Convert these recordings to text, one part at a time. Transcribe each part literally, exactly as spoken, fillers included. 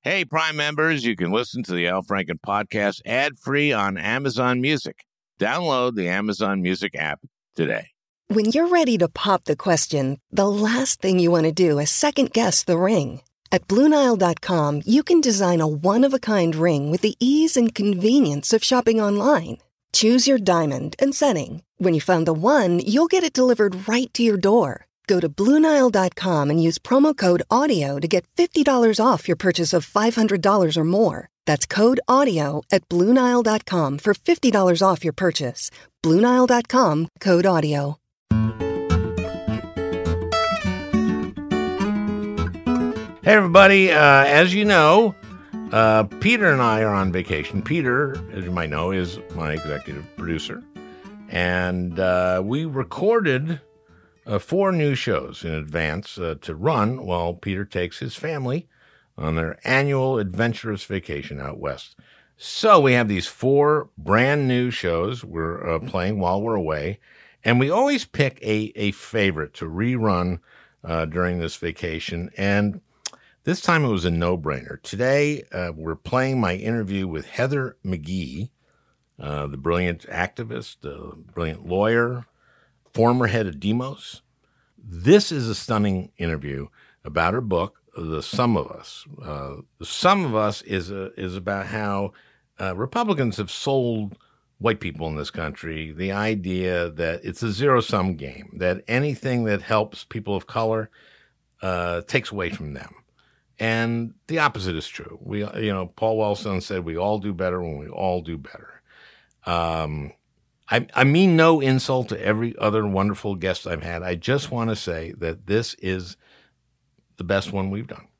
Hey, Prime members, you can listen to the Al Franken podcast ad-free on Amazon Music. Download the Amazon Music app today. When you're ready to pop the question, the last thing you want to do is second-guess the ring. At Blue Nile dot com, you can design a one-of-a-kind ring with the ease and convenience of shopping online. Choose your diamond and setting. When you find the one, you'll get it delivered right to your door. Go to Blue Nile dot com and use promo code AUDIO to get fifty dollars off your purchase of five hundred dollars or more. That's code AUDIO at Blue Nile dot com for fifty dollars off your purchase. Blue Nile dot com, code AUDIO. Hey, everybody. Uh, as you know, uh, Peter and I are on vacation. Peter, as you might know, is my executive producer. And uh, we recorded uh, four new shows in advance uh, to run while Peter takes his family on their annual adventurous vacation out west. So we have these four brand new shows we're uh, playing while we're away. And we always pick a, a favorite to rerun uh, during this vacation. And this time it was a no-brainer. Today, uh, we're playing my interview with Heather McGhee, uh, the brilliant activist, the brilliant lawyer, former head of Demos. This is a stunning interview about her book, The Sum of Us. Uh, the Sum of Us is a, is about how uh, Republicans have sold white people in this country the idea that it's a zero-sum game, that anything that helps people of color uh, takes away from them. And the opposite is true. We, you know, Paul Wellstone said we all do better when we all do better. Um, I, I mean no insult to every other wonderful guest I've had. I just want to say that this is the best one we've done.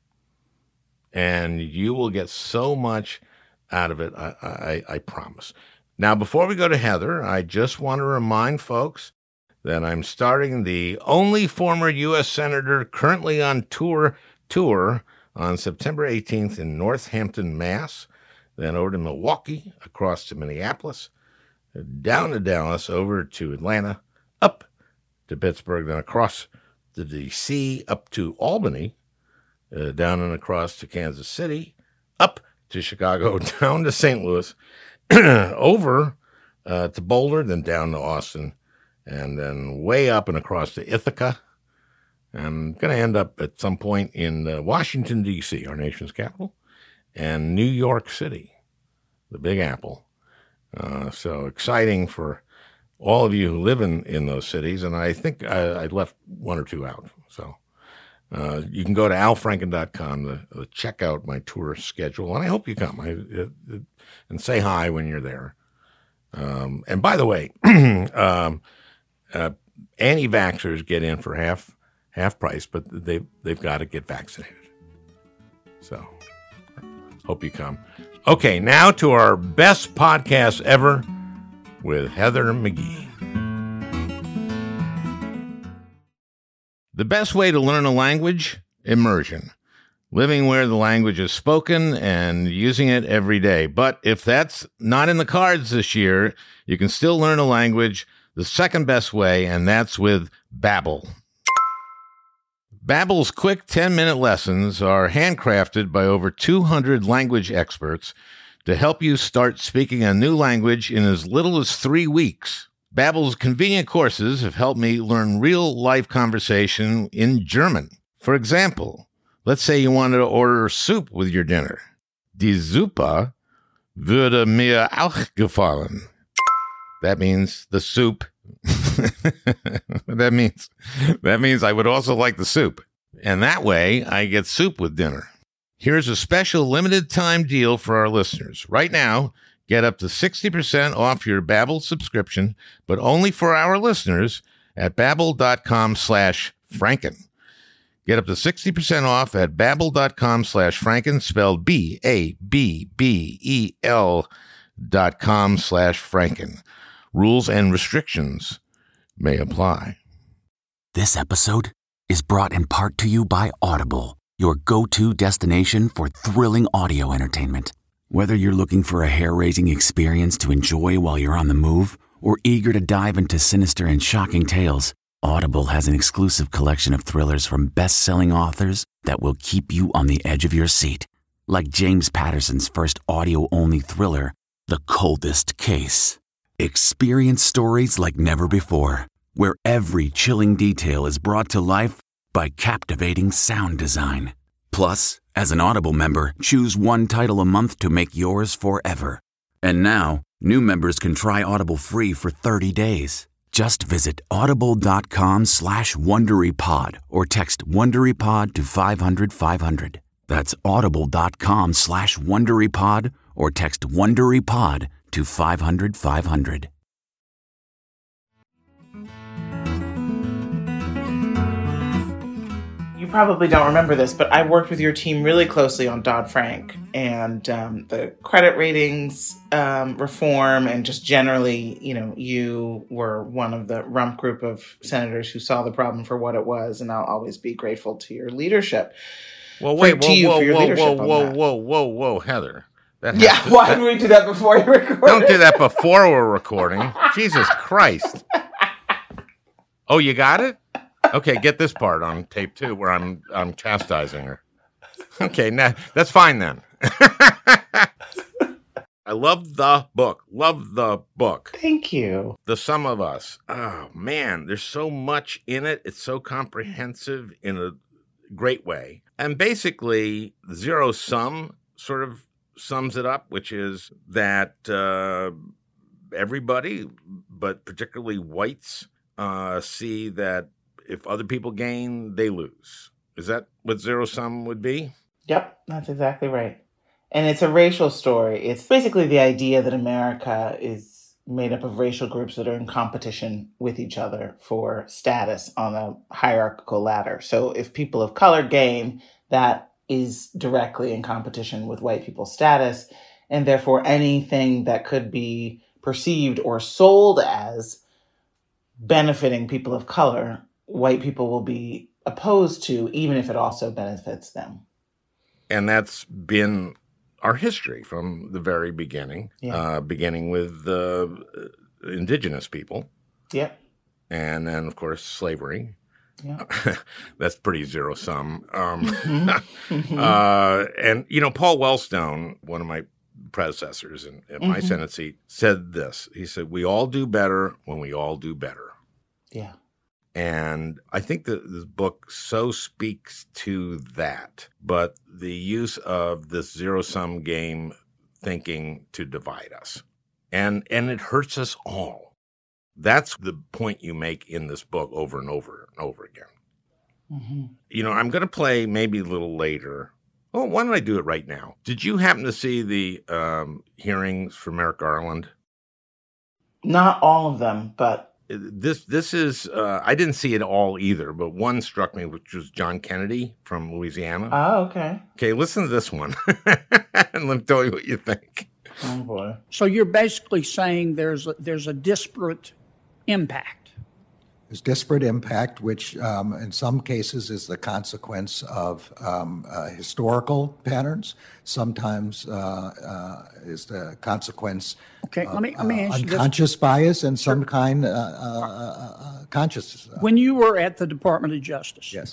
And you will get so much out of it, I, I, I promise. Now, before we go to Heather, I just want to remind folks that I'm starting the only former U S Senator currently on tour tour on September eighteenth in Northampton, Mass., then over to Milwaukee, across to Minneapolis, down to Dallas, over to Atlanta, up to Pittsburgh, then across to D C, up to Albany, uh, down and across to Kansas City, up to Chicago, down to Saint Louis, over uh, to Boulder, then down to Austin, and then way up and across to Ithaca. I'm going to end up at some point in uh, Washington, D C, our nation's capital, and New York City, the Big Apple. Uh, so exciting for all of you who live in, in those cities, and I think I, I left one or two out. So uh, you can go to al franken dot com to, to check out my tour schedule, and I hope you come I, uh, and say hi when you're there. Um, and by the way, um, uh, anti-vaxxers get in for half half price, but they they've got to get vaccinated. So hope you come. Okay, now to our best podcast ever with Heather McGhee. The best way to learn a language? Immersion. Living where the language is spoken and using it every day. But if that's not in the cards this year, you can still learn a language the second best way, and that's with Babbel. Babbel's quick ten-minute lessons are handcrafted by over two hundred language experts to help you start speaking a new language in as little as three weeks. Babbel's convenient courses have helped me learn real-life conversation in German. For example, let's say you wanted to order soup with your dinner. Die Suppe würde mir auch gefallen. That means the soup. that means that means I would also like the soup. And that way, I get soup with dinner. Here's a special limited time deal for our listeners. Right now, get up to sixty percent off your Babbel subscription, but only for our listeners at babbel.com slash Franken. Get up to sixty percent off at babbel.com slash Franken, spelled B A B B E L dot com slash Franken. Rules and restrictions may apply. This episode is brought in part to you by Audible, your go-to destination for thrilling audio entertainment. Whether you're looking for a hair-raising experience to enjoy while you're on the move or eager to dive into sinister and shocking tales, Audible has an exclusive collection of thrillers from best-selling authors that will keep you on the edge of your seat. Like James Patterson's first audio-only thriller, The Coldest Case. Experience stories like never before, where every chilling detail is brought to life by captivating sound design. Plus, as an Audible member, choose one title a month to make yours forever. And now, new members can try Audible free for thirty days. Just visit audible.com slash WonderyPod or text WonderyPod to five hundred five hundred. That's audible.com slash WonderyPod or text WonderyPod to five hundred five hundred. You probably don't remember this, but I worked with your team really closely on Dodd-Frank and um, the credit ratings um, reform, and just generally, you know, you were one of the rump group of senators who saw the problem for what it was, and I'll always be grateful to your leadership. Well, wait, for, whoa, to you whoa, for your whoa, leadership whoa, on whoa, that. whoa, whoa, whoa, Heather. That Yeah, has to- why that- did we do that before you recorded? Don't do that before we're recording. Jesus Christ. Oh, you got it? Okay, get this part on tape too, where I'm I'm chastising her. Okay, now that's fine then. I love the book. Love the book. Thank you. The Sum of Us. Oh man, there's so much in it. It's so comprehensive in a great way. And basically, zero sum sort of sums it up, which is that uh, everybody, but particularly whites, uh, see that if other people gain, they lose. Is that what zero sum would be? Yep, that's exactly right. And it's a racial story. It's basically the idea that America is made up of racial groups that are in competition with each other for status on a hierarchical ladder. So if people of color gain, that is directly in competition with white people's status. And therefore, anything that could be perceived or sold as benefiting people of color, white people will be opposed to, even if it also benefits them. And that's been our history from the very beginning, Yeah. uh, beginning with uh, indigenous people. Yep. And then, of course, slavery. Yeah. That's pretty zero sum. Um, Mhm. uh, and, you know, Paul Wellstone, one of my predecessors in, in my Mhm. Senate seat, said this. He said, we all do better when we all do better. Yeah. And I think that this book so speaks to that, but the use of this zero-sum game thinking to divide us. And and it hurts us all. That's the point you make in this book over and over and over again. Mm-hmm. You know, I'm going to play maybe a little later. Oh, why don't I do it right now? Did you happen to see the um, hearings for Merrick Garland? Not all of them, but This this is uh, I didn't see it all either, but one struck me, which was John Kennedy from Louisiana. oh, okay. Okay, listen to this one, and let me tell you what you think. Oh boy. So you're basically saying there's a, there's a disparate impact. There's disparate impact, which um, in some cases is the consequence of um, uh, historical patterns. Sometimes uh, uh, is the consequence Okay, of let me let me uh, ask you this. unconscious bias and some kind uh, uh, uh, conscious. Uh, When you were at the Department of Justice, yes.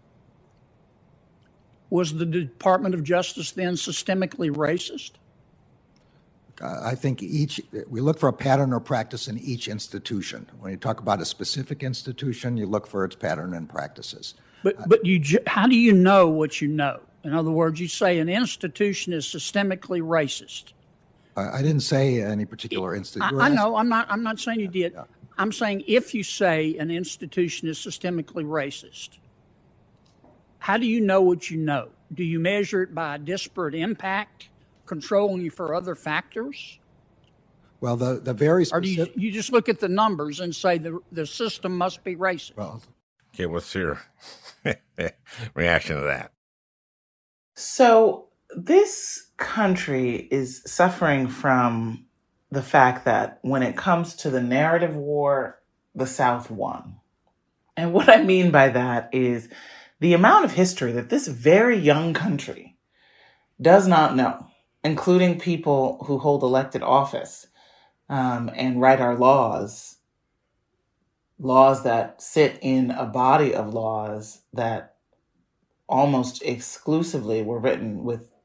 was the Department of Justice then systemically racist? I think each, we look for a pattern or practice in each institution. When you talk about a specific institution, you look for its pattern and practices. But but you ju- how do you know what you know? In other words, you say an institution is systemically racist. I, I didn't say any particular I, institution. I know. I'm not. I'm not saying you did. I'm saying if you say an institution is systemically racist, how do you know what you know? Do you measure it by disparate impact, controlling you for other factors? Well, the, the very Or do you, specific, you just look at the numbers and say the, the system must be racist? well, Okay, what's your reaction to that? So this country is suffering from the fact that when it comes to the narrative war, the South won. And what I mean by that is the amount of history that this very young country does not know, including people who hold elected office um, and write our laws, laws that sit in a body of laws that almost exclusively were written with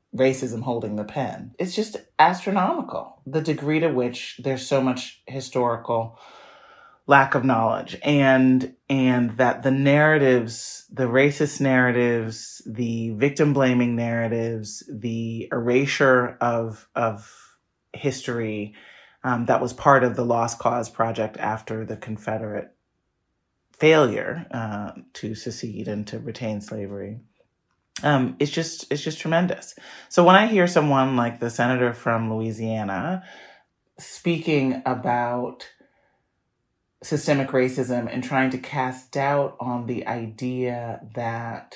racism holding the pen. It's just astronomical, the degree to which there's so much historical lack of knowledge, and and that the narratives, the racist narratives, the victim blaming narratives, the erasure of of history um, that was part of the Lost Cause project after the Confederate failure uh, to secede and to retain slavery. Um, it's just it's just tremendous. So when I hear someone like the senator from Louisiana speaking about systemic racism and trying to cast doubt on the idea that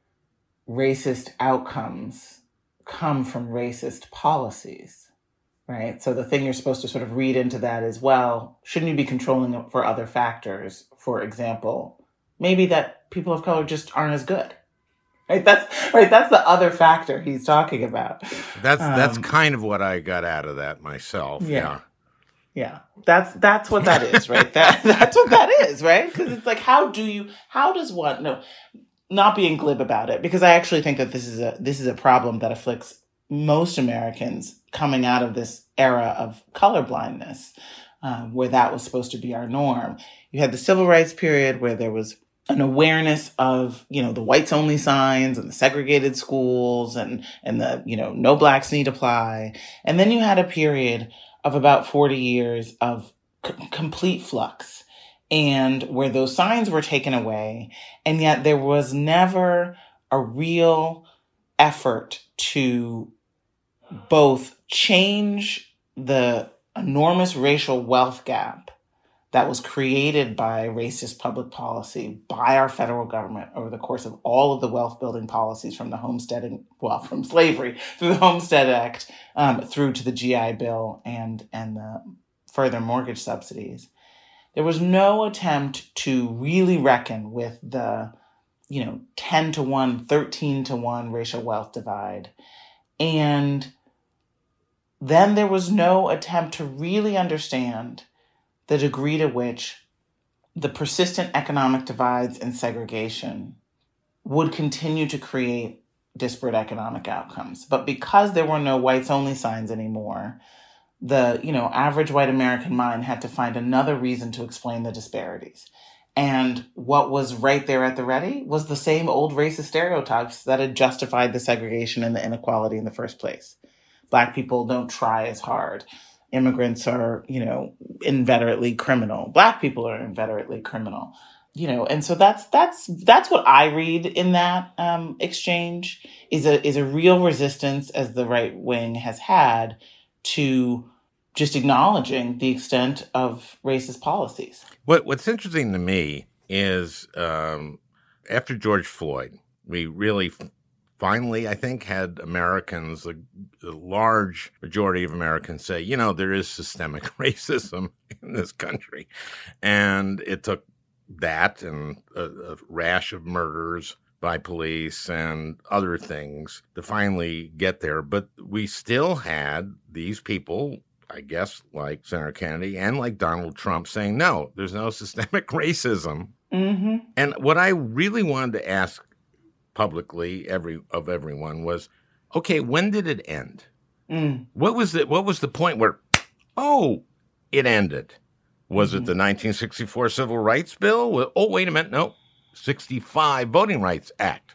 racist outcomes come from racist policies, right? So the thing you're supposed to sort of read into that is, well, shouldn't you be controlling it for other factors? For example, maybe that people of color just aren't as good. Right, that's right. That's the other factor he's talking about. That's that's um, kind of what I got out of that myself. Yeah. yeah. Yeah, that's that's what that is, right? That that's what that is, right? Because it's like, how do you, how does one, no, not being glib about it, because I actually think that this is a this is a problem that afflicts most Americans coming out of this era of colorblindness, um, where that was supposed to be our norm. You had the civil rights period where there was an awareness of, you know, the whites only signs and the segregated schools and and the, you know, no blacks need apply, and then you had a period of about forty years of c- complete flux, and where those signs were taken away, and yet there was never a real effort to both change the enormous racial wealth gap that was created by racist public policy by our federal government over the course of all of the wealth building policies from the homesteading, well, from slavery through the Homestead Act, um, through to the G I Bill and, and the further mortgage subsidies. There was no attempt to really reckon with the, you know, ten to one, thirteen to one racial wealth divide. And then there was no attempt to really understand the degree to which the persistent economic divides and segregation would continue to create disparate economic outcomes. But because there were no whites only signs anymore, the, you know, average white American mind had to find another reason to explain the disparities. And what was right there at the ready was the same old racist stereotypes that had justified the segregation and the inequality in the first place. Black people don't try as hard. Immigrants are, you know, inveterately criminal. Black people are inveterately criminal, you know, and so that's that's that's what I read in that um, exchange is a is a real resistance, as the right wing has had, to just acknowledging the extent of racist policies. What What's interesting to me is um, after George Floyd, we really finally, I think, had Americans, a, a large majority of Americans say, you know, there is systemic racism in this country. And it took that and a, a rash of murders by police and other things to finally get there. But we still had these people, I guess, like Senator Kennedy and like Donald Trump, saying, no, there's no systemic racism. Mm-hmm. And what I really wanted to ask publicly every of everyone was, okay, when did it end? Mm. What was the what was the point where, oh, it ended? Was Mm-hmm. it the nineteen sixty-four Civil Rights Bill? Oh, wait a minute, no, sixty-five Voting Rights Act.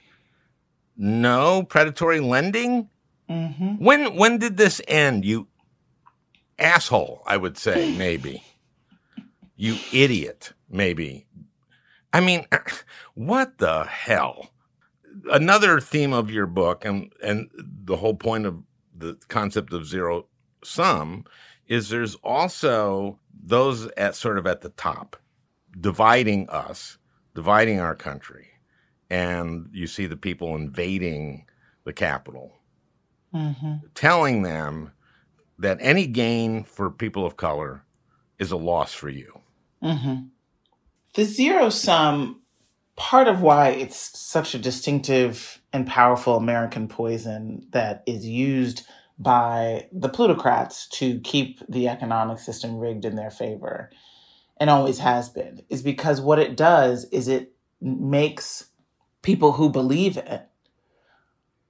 No, predatory lending. Mm-hmm. When when did this end? You asshole, I would say, maybe. You idiot, maybe. I mean, what the hell? Another theme of your book, and, and the whole point of the concept of zero sum, is there's also those at sort of at the top, dividing us, dividing our country. And you see the people invading the Capitol, Mm-hmm. telling them that any gain for people of color is a loss for you. Mm-hmm. The zero sum, part of why it's such a distinctive and powerful American poison that is used by the plutocrats to keep the economic system rigged in their favor, and always has been, is because what it does is it makes people who believe it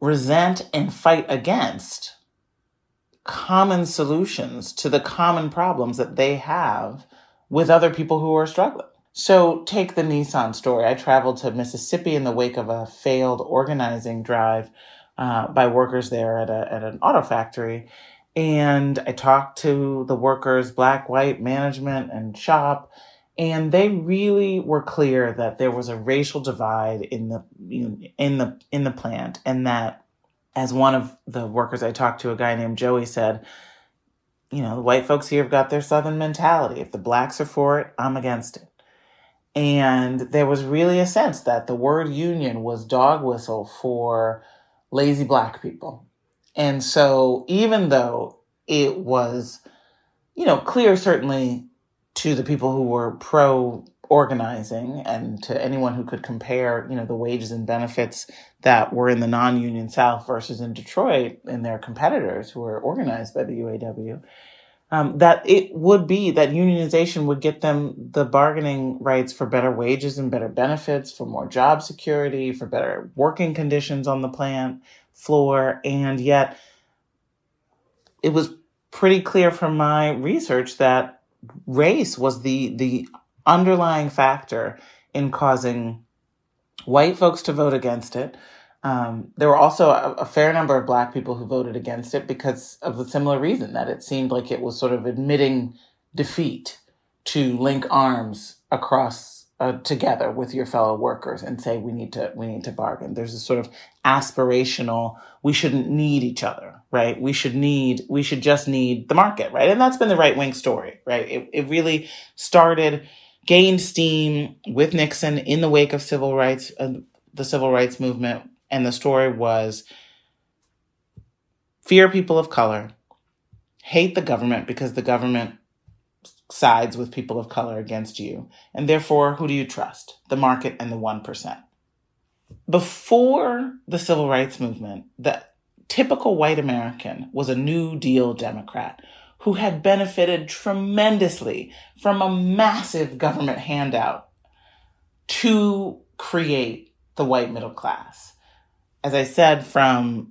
resent and fight against common solutions to the common problems that they have with other people who are struggling. So take the Nissan story. I traveled to Mississippi in the wake of a failed organizing drive uh, by workers there at a at an auto factory. And I talked to the workers, black, white, management, and shop, and they really were clear that there was a racial divide in the you know, in the in the plant, and that, as one of the workers I talked to, a guy named Joey, said, you know, the white folks here have got their Southern mentality. If the blacks are for it, I'm against it. And there was really a sense that the word union was dog whistle for lazy black people. And so even though it was, you know, clear certainly to the people who were pro-organizing and to anyone who could compare, you know, the wages and benefits that were in the non-union South versus in Detroit and their competitors who were organized by the U A W, um, that it would be that unionization would get them the bargaining rights for better wages and better benefits, for more job security, for better working conditions on the plant floor. And yet it was pretty clear from my research that race was the the underlying factor in causing white folks to vote against it. Um, there were also a, a fair number of black people who voted against it because of the similar reason, that it seemed like it was sort of admitting defeat to link arms across uh, together with your fellow workers and say we need to we need to bargain. There's a sort of aspirational, we shouldn't need each other, right? We should need, we should just need the market, right? And that's been the right-wing story, right? It, it really started, gained steam with Nixon in the wake of civil rights, uh, the civil rights movement. And the story was fear people of color, hate the government because the government sides with people of color against you. And therefore, who do you trust? The market and the one percent. Before the civil rights movement, the typical white American was a New Deal Democrat who had benefited tremendously from a massive government handout to create the white middle class. As I said, from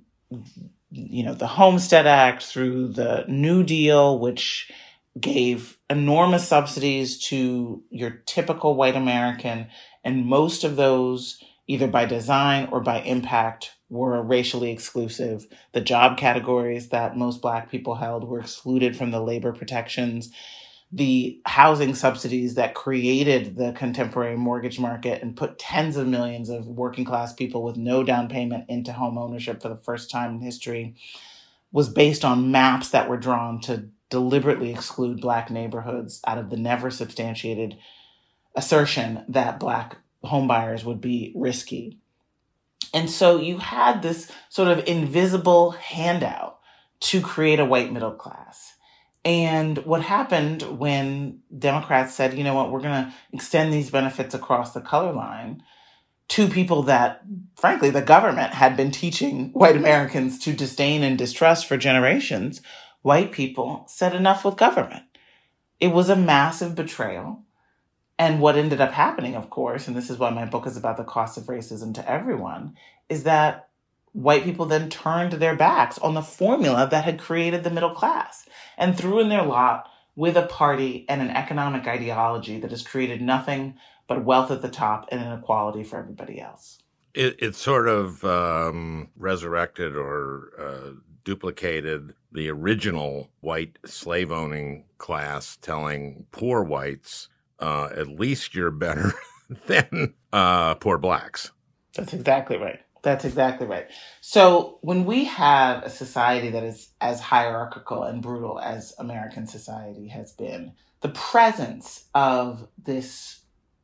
you know the Homestead Act through the New Deal, which gave enormous subsidies to your typical white American, and most of those, either by design or by impact, were racially exclusive. The job categories that most black people held were excluded from the labor protections. The housing subsidies that created the contemporary mortgage market and put tens of millions of working class people with no down payment into home ownership for the first time in history was based on maps that were drawn to deliberately exclude black neighborhoods out of the never substantiated assertion that black homebuyers would be risky. And so you had this sort of invisible handout to create a white middle class. And what happened when Democrats said, you know what, we're going to extend these benefits across the color line to people that, frankly, the government had been teaching white Americans to disdain and distrust for generations, white people said enough with government. It was a massive betrayal. And what ended up happening, of course, and this is why my book is about the cost of racism to everyone, is that white people then turned their backs on the formula that had created the middle class and threw in their lot with a party and an economic ideology that has created nothing but wealth at the top and inequality for everybody else. It, it sort of um, resurrected or uh, duplicated the original white slave-owning class telling poor whites, uh, at least you're better than uh, poor blacks. That's exactly right. That's exactly right. So when we have a society that is as hierarchical and brutal as American society has been, the presence of this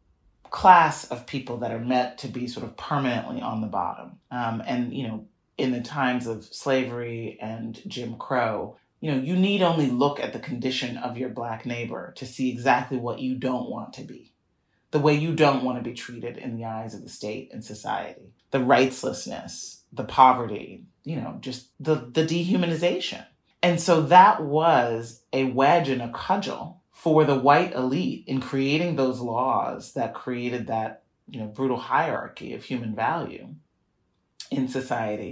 class of people that are meant to be sort of permanently on the bottom, um, and, you know, in the times of slavery and Jim Crow, you know, you need only look at the condition of your black neighbor to see exactly what you don't want to be, the way you don't want to be treated in the eyes of the state and society, the rightslessness, the poverty, you know, just the, the dehumanization. And so that was a wedge and a cudgel for the white elite in creating those laws that created that, you know, brutal hierarchy of human value in society,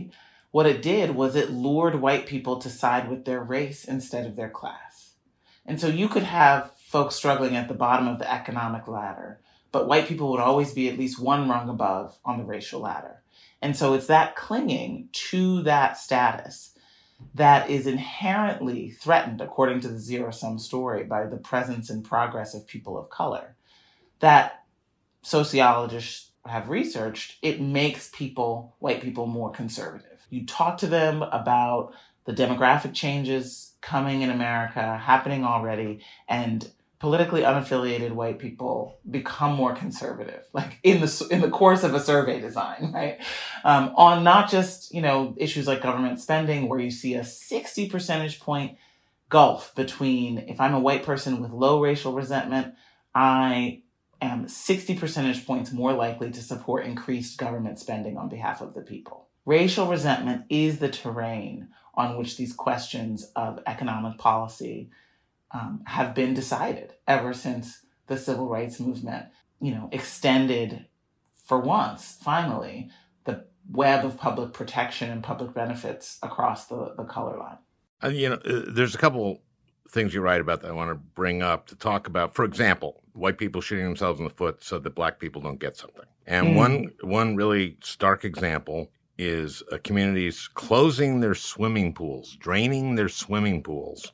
what it did was it lured white people to side with their race instead of their class. And so you could have folks struggling at the bottom of the economic ladder, but white people would always be at least one rung above on the racial ladder. And so it's that clinging to that status that is inherently threatened, according to the zero-sum story, by the presence and progress of people of color, that sociologists have researched. It makes people, white people, more conservative. You talk to them about the demographic changes coming in America, happening already, and politically unaffiliated white people become more conservative, like in the in the course of a survey design, right? Um, on not just, you know, issues like government spending, where you see a sixty percentage point gulf between, if I'm a white person with low racial resentment, I am sixty percentage points more likely to support increased government spending on behalf of the people. Racial resentment is the terrain on which these questions of economic policy Um, have been decided ever since the civil rights movement, you know, extended for once, finally, the web of public protection and public benefits across the, the color line. Uh, you know, uh, there's a couple things you write about that I want to bring up to talk about. For example, white people shooting themselves in the foot so that black people don't get something. And mm. one one really stark example is uh, communities closing their swimming pools, draining their swimming pools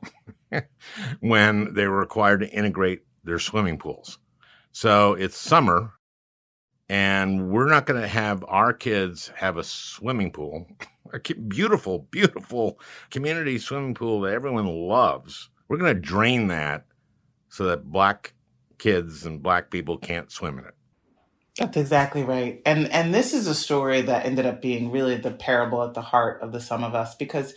when they were required to integrate their swimming pools. So it's summer, and we're not going to have our kids have a swimming pool, a beautiful, beautiful community swimming pool that everyone loves. We're going to drain that so that black kids and black people can't swim in it. That's exactly right. And and this is a story that ended up being really the parable at the heart of The Sum of Us, because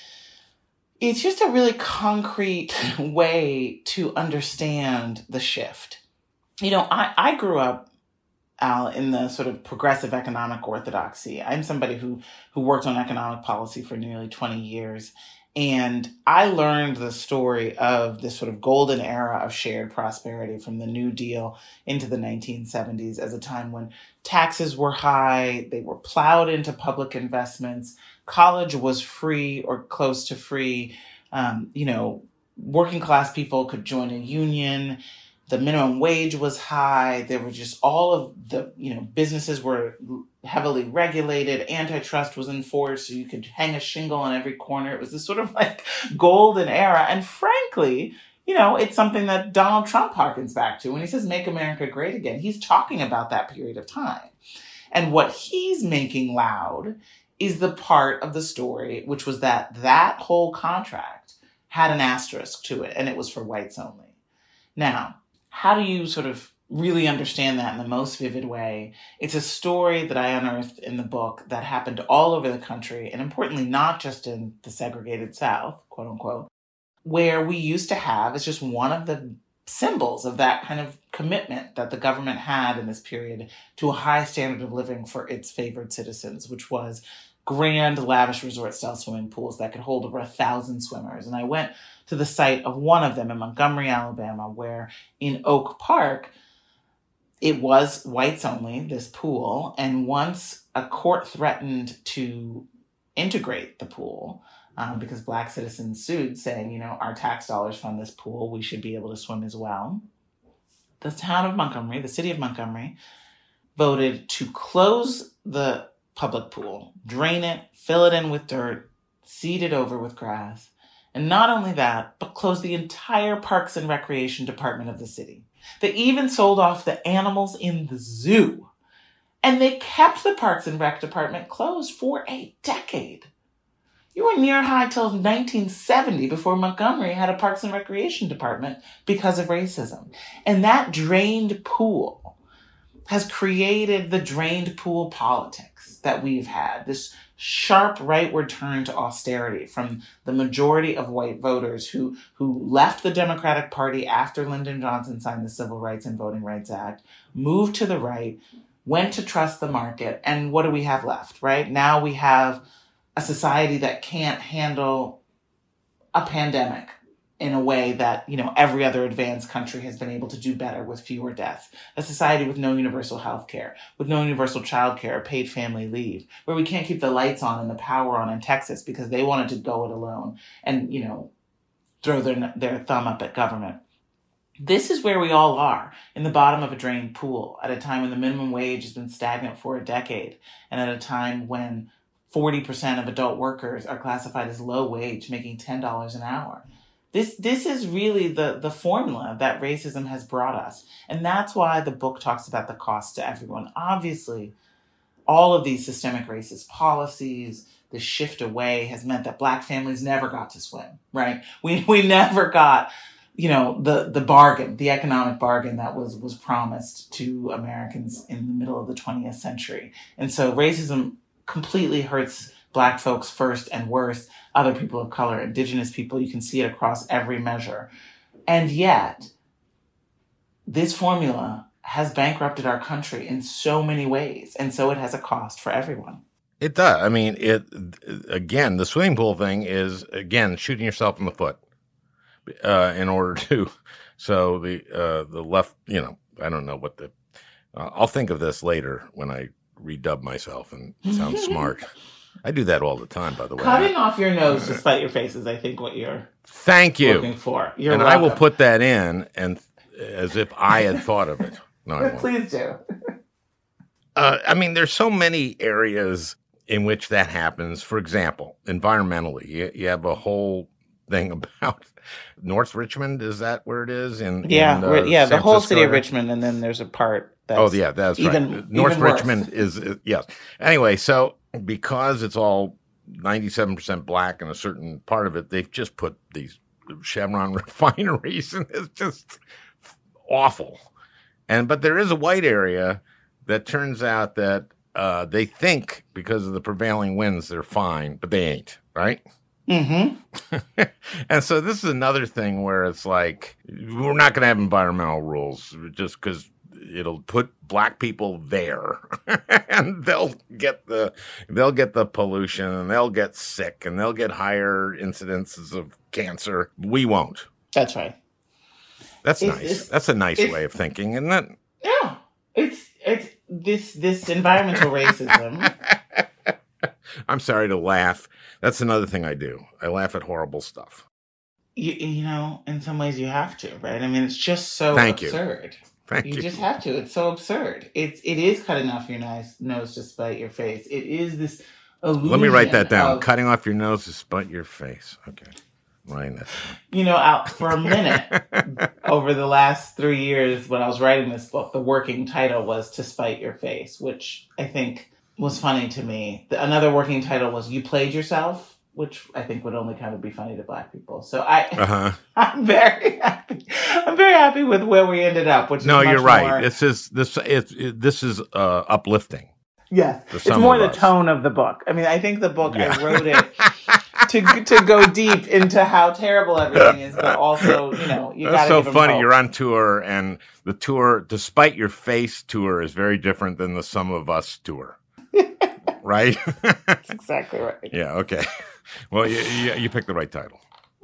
it's just a really concrete way to understand the shift. You know, I, I grew up, Al, in the sort of progressive economic orthodoxy. I'm somebody who, who worked on economic policy for nearly twenty years. And I learned the story of this sort of golden era of shared prosperity from the New Deal into the nineteen seventies as a time when taxes were high, they were plowed into public investments, college was free or close to free, um, you know, working class people could join a union, the minimum wage was high, there were just all of the, you know, businesses were heavily regulated, antitrust was enforced, so you could hang a shingle on every corner. It was this sort of like golden era. And frankly, you know, it's something that Donald Trump harkens back to when he says, "Make America Great Again." He's talking about that period of time. And what he's making loud is the part of the story, which was that that whole contract had an asterisk to it, and it was for whites only. Now, how do you sort of really understand that in the most vivid way? It's a story that I unearthed in the book that happened all over the country, and importantly, not just in the segregated South, quote unquote, where we used to have, it's just one of the symbols of that kind of commitment that the government had in this period to a high standard of living for its favored citizens, which was grand, lavish resort-style swimming pools that could hold over a thousand swimmers. And I went to the site of one of them in Montgomery, Alabama, where in Oak Park, it was whites only, this pool. And once a court threatened to integrate the pool, um, because black citizens sued saying, you know, our tax dollars fund this pool, we should be able to swim as well. The town of Montgomery, the city of Montgomery, voted to close the public pool, drain it, fill it in with dirt, seed it over with grass. And not only that, but close the entire Parks and Recreation department of the city. They even sold off the animals in the zoo. And they kept the Parks and Rec department closed for a decade. You were near high till nineteen seventy before Montgomery had a Parks and Recreation department because of racism. And that drained pool has created the drained pool politics that we've had, this sharp rightward turn to austerity from the majority of white voters who, who left the Democratic Party after Lyndon Johnson signed the Civil Rights and Voting Rights Act, moved to the right, went to trust the market, and what do we have left, right? Now we have a society that can't handle a pandemic, in a way that, you know, every other advanced country has been able to do better with fewer deaths. A society with no universal health care, with no universal child care, paid family leave, where we can't keep the lights on and the power on in Texas because they wanted to go it alone and, you know, throw their, their thumb up at government. This is where we all are, in the bottom of a drained pool, at a time when the minimum wage has been stagnant for a decade, and at a time when forty percent of adult workers are classified as low wage, making ten dollars an hour. This this is really the, the formula that racism has brought us. And that's why the book talks about the cost to everyone. Obviously, all of these systemic racist policies, the shift away has meant that Black families never got to swim, right? We we never got, you know, the, the bargain, the economic bargain that was, was promised to Americans in the middle of the twentieth century. And so racism completely hurts Black folks first and worst, other people of color, Indigenous people. You can see it across every measure. And yet, this formula has bankrupted our country in so many ways. And so it has a cost for everyone. It does. I mean, it again, the swimming pool thing is, again, shooting yourself in the foot uh, in order to, so the uh, the left, you know, I don't know what the, uh, I'll think of this later when I redub myself and sound smart. I do that all the time, by the way. Cutting off your nose to spite your face is, I think, what you're Thank you. looking for. You're and welcome. I will put that in and as if I had thought of it. No, I won't. Please do. Uh, I mean, there's so many areas in which that happens. For example, environmentally, you, you have a whole thing about North Richmond. Is that where it is? In Yeah, in, uh, yeah, the San whole Francisco city of area? Richmond, and then there's a part that's Oh, yeah, that's even, right. North even worse. Richmond is, is, yes. Anyway, so because it's all ninety-seven percent Black in a certain part of it, they've just put these Chevron refineries, and it's just awful. And but there is a white area that turns out that uh, they think because of the prevailing winds they're fine, but they ain't, right? Mm-hmm. And so this is another thing where it's like, we're not going to have environmental rules just because it'll put Black people there and they'll get the they'll get the pollution and they'll get sick and they'll get higher incidences of cancer. We won't. That's right. That's It's- nice. it's- That's a nice it's- way of thinking, isn't it? Yeah, it's it's this this environmental racism. I'm sorry to laugh. That's another thing I do. I laugh at horrible stuff. You, you know, in some ways you have to, right? I mean, it's just so Thank you. absurd. Thank You you. just have to. It's so absurd. It's it is cutting off your nice nose to spite your face. It is this illusion. Let me write that down. of- Cutting off your nose to spite your face. Okay. Writing that down. You know, out for a minute over the last three years when I was writing this book, the working title was "To Spite Your Face," which I think was funny to me. The, another working title was "You Played Yourself," which I think would only kind of be funny to Black people. So I, Uh-huh. I'm very happy. I'm very happy with where we ended up. Which No, is much you're right. more- This is this it's it, this is uh, uplifting. Yes, For it's some more of the us. tone of the book. I mean, I think the book, Yeah. I wrote it to to go deep into how terrible everything is, but also, you know, you got That's to so give 'em funny. hope. You're on tour, and the tour, despite your face tour, is very different than the Some of Us tour, right? That's exactly right. Yeah. Okay. Well, you, you you picked the right title,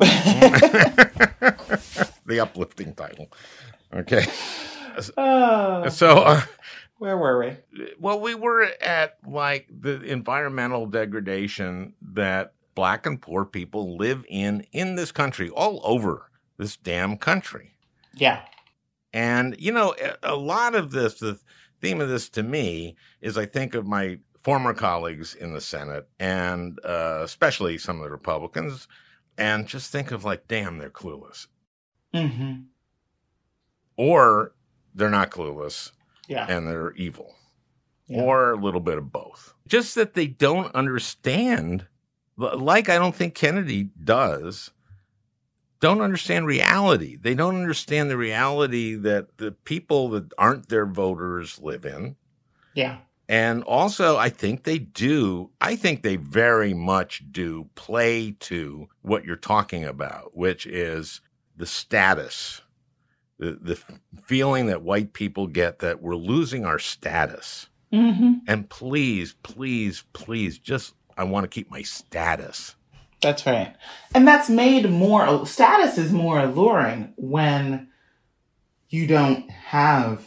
the uplifting title. Okay. Oh, So. Uh, where were we? Well, we were at like the environmental degradation that Black and poor people live in in this country, all over this damn country. Yeah. And, you know, a, a lot of this, the theme of this to me is I think of my former colleagues in the Senate and uh, especially some of the Republicans and just think of like, damn, they're clueless. Mm-hmm. Or they're not clueless. Yeah. And they're evil, Yeah. or a little bit of both. Just that they don't understand, like I don't think Kennedy does, don't understand reality. They don't understand the reality that the people that aren't their voters live in. Yeah. And also, I think they do, I think they very much do play to what you're talking about, which is the status. The, the feeling that white people get that we're losing our status. Mm-hmm. And please, please, please, just, I want to keep my status. That's right. And that's made more, status is more alluring when you don't have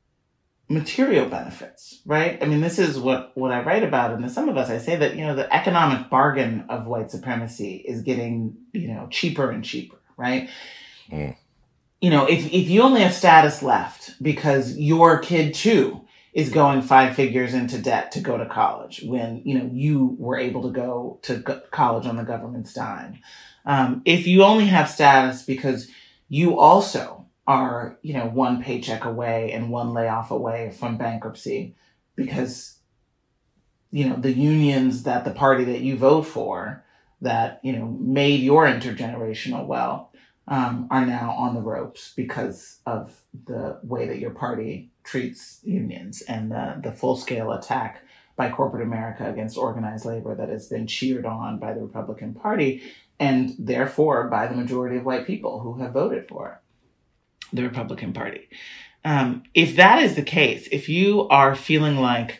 material benefits, right? I mean, this is what, what I write about in the Some of Us. I say that, you know, the economic bargain of white supremacy is getting, you know, cheaper and cheaper, right? Mm. You know, if, if you only have status left because your kid too is going five figures into debt to go to college when, you know, you were able to go to go- college on the government's dime. Um, if you only have status because you also are, you know, one paycheck away and one layoff away from bankruptcy because, you know, the unions that the party that you vote for that, you know, made your intergenerational wealth um, are now on the ropes because of the way that your party treats unions and the, the full-scale attack by corporate America against organized labor that has been cheered on by the Republican Party and therefore by the majority of white people who have voted for the Republican Party. Um, if that is the case, if you are feeling like,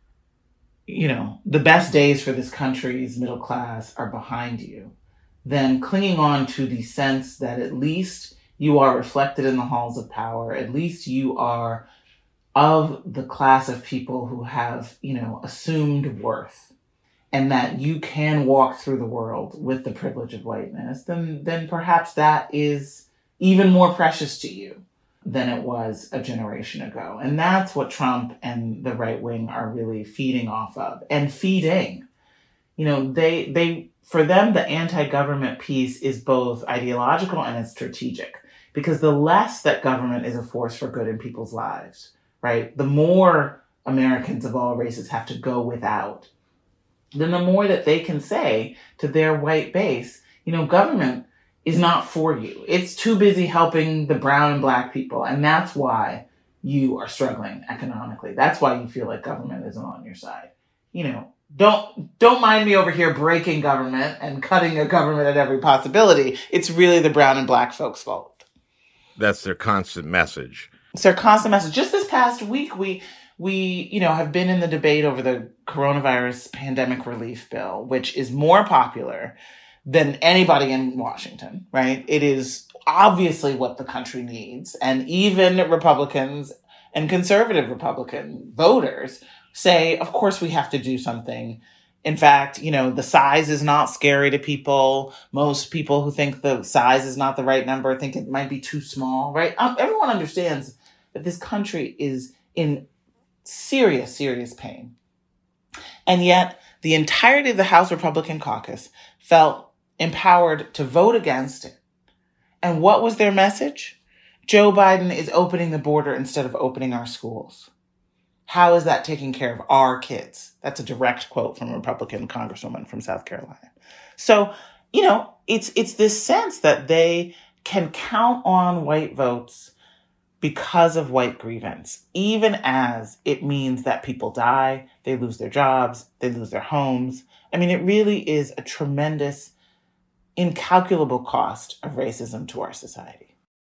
you know, the best days for this country's middle class are behind you, then clinging on to the sense that at least you are reflected in the halls of power, at least you are of the class of people who have, you know, assumed worth, and that you can walk through the world with the privilege of whiteness, then, then perhaps that is even more precious to you than it was a generation ago. And that's what Trump and the right wing are really feeding off of and feeding. You know, they, they, for them, the anti-government piece is both ideological and it's strategic, because the less that government is a force for good in people's lives, right, the more Americans of all races have to go without, then the more that they can say to their white base, you know, government is not for you. It's too busy helping the brown and black people. And that's why you are struggling economically. That's why you feel like government isn't on your side. You know, don't, don't mind me over here breaking government and cutting a government at every possibility. It's really the brown and black folks' fault. That's their constant message. It's their constant message. Just this past week, we, we, you know, have been in the debate over the coronavirus pandemic relief bill, which is more popular than anybody in Washington, right? It is obviously what the country needs. And even Republicans and conservative Republican voters say, of course we have to do something. In fact, you know, the size is not scary to people. Most people who think the size is not the right number think it might be too small, right? Um, everyone understands that this country is in serious, serious pain. And yet the entirety of the House Republican caucus felt empowered to vote against it. And what was their message? Joe Biden is opening the border instead of opening our schools. How is that taking care of our kids? That's a direct quote from a Republican congresswoman from South Carolina. So, you know, it's it's this sense that they can count on white votes because of white grievance, even as it means that people die, they lose their jobs, they lose their homes. I mean, it really is a tremendous, incalculable cost of racism to our society.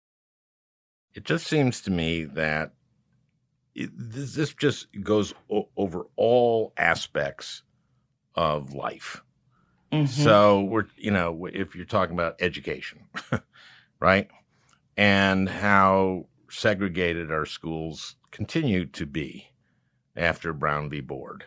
It just seems to me that it, this, this just goes o- over all aspects of life. Mm-hmm. So we're, you know, if you're talking about education, right? And how segregated our schools continue to be after Brown v. Board.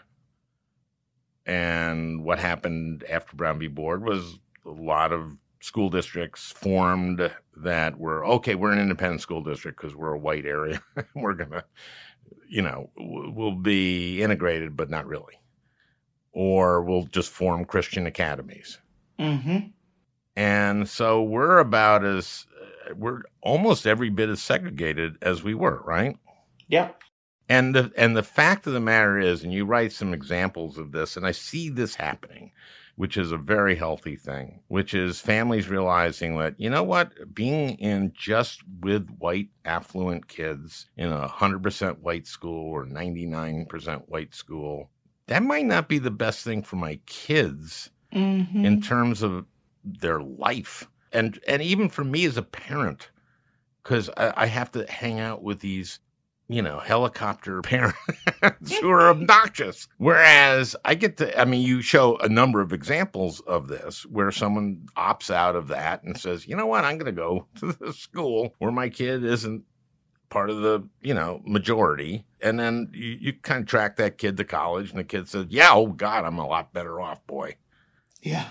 And what happened after Brown v. Board was a lot of school districts formed that were, okay, we're an independent school district because we're a white area. We're going to, you know, we'll be integrated, but not really. Or we'll just form Christian academies. Mm-hmm. And so we're about as, we're almost every bit as segregated as we were, right? Yep. And the, and the fact of the matter is, and you write some examples of this, and I see this happening, which is a very healthy thing, which is families realizing that, you know what, being in just with white affluent kids in a one hundred percent white school or ninety-nine percent white school, that might not be the best thing for my kids mm-hmm. in terms of their life. And and even for me as a parent, because I, I have to hang out with these you know, helicopter parents who are obnoxious. Whereas I get to, I mean, you show a number of examples of this where someone opts out of that and says, you know what, I'm going to go to the school where my kid isn't part of the, you know, majority. And then you, you kind of track that kid to college and the kid says, yeah, oh God, I'm a lot better off, boy. Yeah.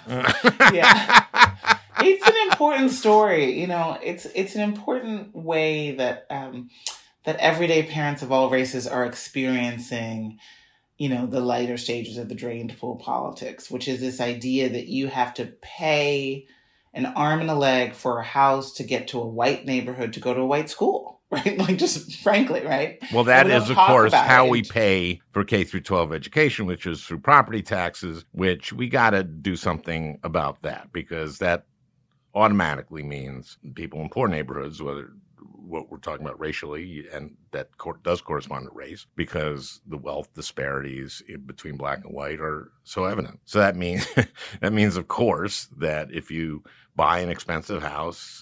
Yeah. It's an important story. You know, it's, it's an important way that, um, that everyday parents of all races are experiencing, you know, the lighter stages of the drained pool politics, which is this idea that you have to pay an arm and a leg for a house to get to a white neighborhood to go to a white school, right? Like, just frankly, right? Well, that we is, of course, how it. we pay for K through twelve education, which is through property taxes, which we got to do something about that, because that automatically means people in poor neighborhoods, whether what we're talking about racially, and that co- does correspond to race, because the wealth disparities between black and white are so evident. So that means, that means, of course, that if you buy an expensive house,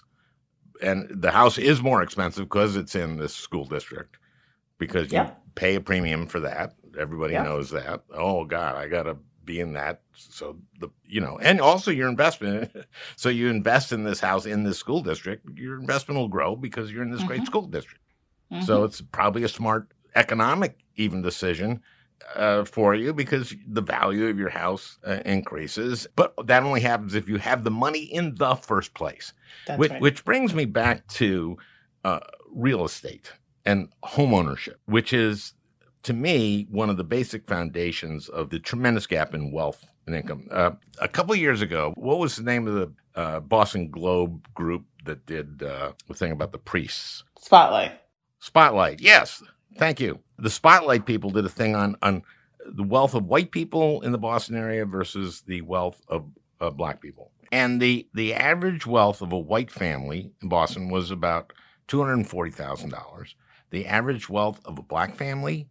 and the house is more expensive because it's in this school district, because you yeah. pay a premium for that. Everybody yeah. knows that. Oh God, I got to be in that. So the, you know, and also your investment. So you invest in this house in this school district, your investment will grow because you're in this mm-hmm. great school district. Mm-hmm. So it's probably a smart economic even decision uh, for you, because the value of your house uh, increases. But that only happens if you have the money in the first place. That's which, right. which brings me back to uh, real estate and home ownership, which is, to me, one of the basic foundations of the tremendous gap in wealth and income. Uh, a couple of years ago, what was the name of the uh, Boston Globe group that did uh, the thing about the priests? Spotlight. Spotlight, yes. Thank you. The Spotlight people did a thing on, on the wealth of white people in the Boston area versus the wealth of uh, black people. And the, the average wealth of a white family in Boston was about two hundred forty thousand dollars. The average wealth of a black family,